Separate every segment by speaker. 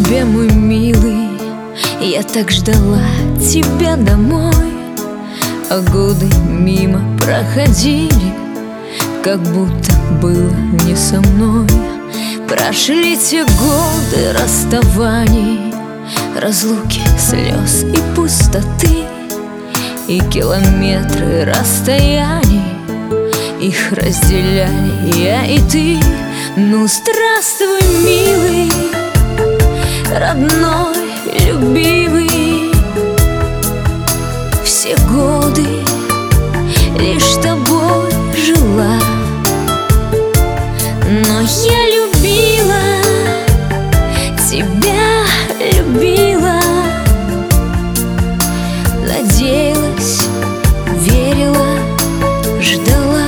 Speaker 1: тебе, мой милый, я так ждала тебя домой. А годы мимо проходили, как будто было не со мной. Прошли те годы расставаний, разлуки, слез и пустоты, и километры расстояний, их разделяли я и ты. Ну, здравствуй, милый, родной, любимый. Все годы лишь тобой жила, но я любила тебя, любила, надеялась, верила, ждала.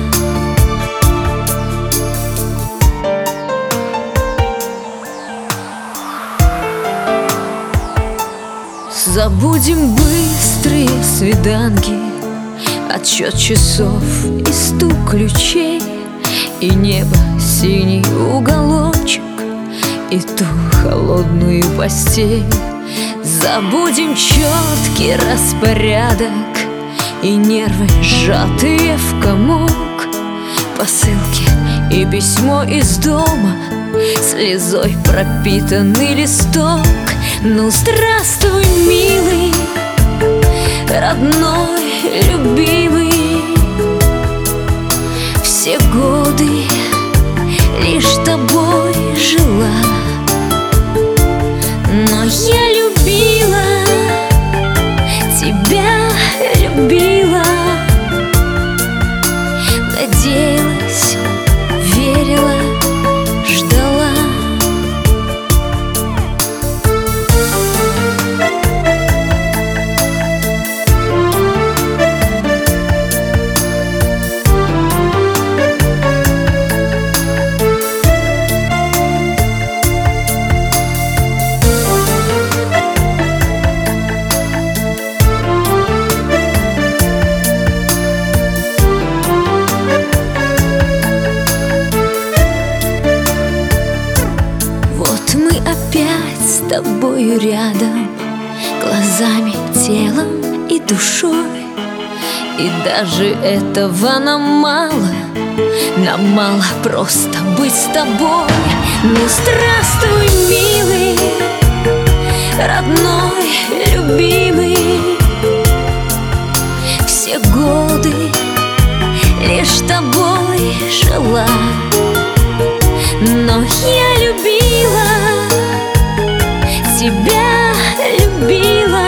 Speaker 1: Забудем быстрые свиданки, отсчет часов и стук ключей, и небо синий уголочек, и ту холодную постель. Забудем четкий распорядок и нервы, сжатые в комок, посылки и письмо из дома, слезой пропитанный листок. Ну, здравствуй, милый, родной, любимый. Все годы лишь тобой жила, но я любила тебя, любила, надеялась, верила, ждала. Мы опять с тобою рядом, глазами, телом и душой. И даже этого нам мало просто быть с тобой. Ну, здравствуй, милый, родной, любимый. Все годы лишь тобой жила, но я любила тебя, любила,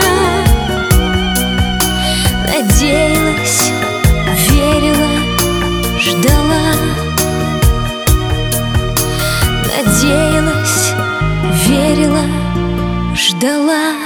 Speaker 1: надеялась, верила, ждала, надеялась, верила, ждала.